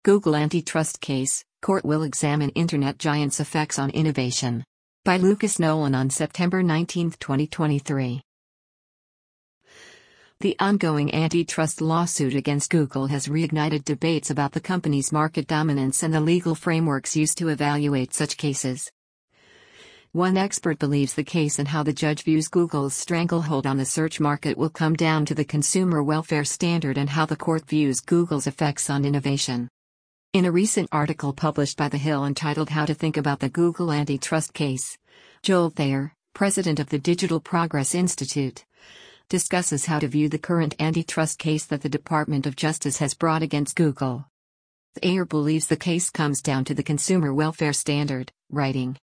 Google antitrust case, court will examine internet giant's effects on innovation. By Lucas Nolan on September 19, 2023. The ongoing antitrust lawsuit against Google has reignited debates about the company's market dominance and the legal frameworks used to evaluate such cases. One expert believes the case and how the judge views Google's stranglehold on the search market will come down to the consumer welfare standard and how the court views Google's effects on innovation. In a recent article published by The Hill entitled How to Think About the Google Antitrust Case, Joel Thayer, president of the Digital Progress Institute, discusses how to view the current antitrust case that the Department of Justice has brought against Google. Thayer believes the case comes down to the consumer welfare standard, writing,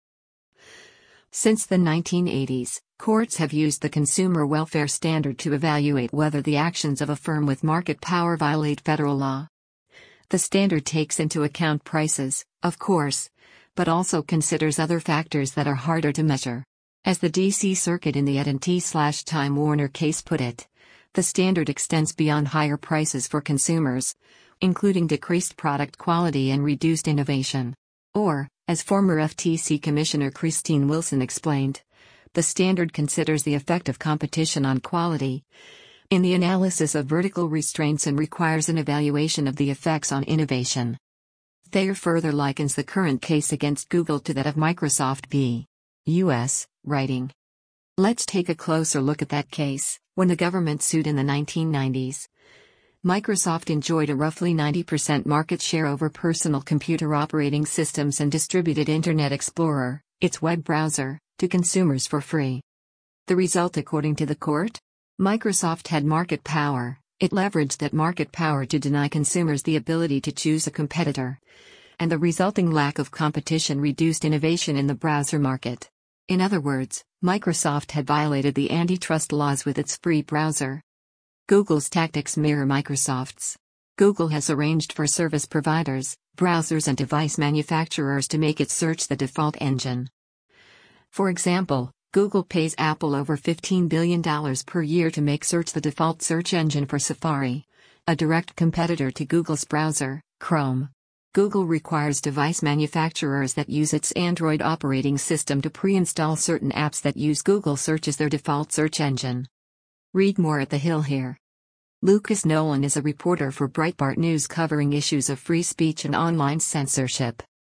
"Since the 1980s, courts have used the consumer welfare standard to evaluate whether the actions of a firm with market power violate federal law. The standard takes into account prices, of course, but also considers other factors that are harder to measure. As the D.C. Circuit in the AT&T/Time Warner case put it, the standard extends beyond higher prices for consumers, including decreased product quality and reduced innovation. Or, as former FTC Commissioner Christine Wilson explained, the standard considers the effect of competition on quality in the analysis of vertical restraints and requires an evaluation of the effects on innovation." Thayer further likens the current case against Google to that of Microsoft v. U.S., writing, "Let's take a closer look at that case. When the government sued in the 1990s, Microsoft enjoyed a roughly 90% market share over personal computer operating systems and distributed Internet Explorer, its web browser, to consumers for free. The result, according to the court? Microsoft had market power. It leveraged that market power to deny consumers the ability to choose a competitor. And the resulting lack of competition reduced innovation in the browser market. In other words, Microsoft had violated the antitrust laws with its free browser. Google's tactics mirror Microsoft's. Google has arranged for service providers, browsers and device manufacturers to make its search the default engine. For example, Google pays Apple over $15 billion per year to make search the default search engine for Safari, a direct competitor to Google's browser, Chrome. Google requires device manufacturers that use its Android operating system to pre-install certain apps that use Google Search as their default search engine. Read more at The Hill here. Lucas Nolan is a reporter for Breitbart News covering issues of free speech and online censorship.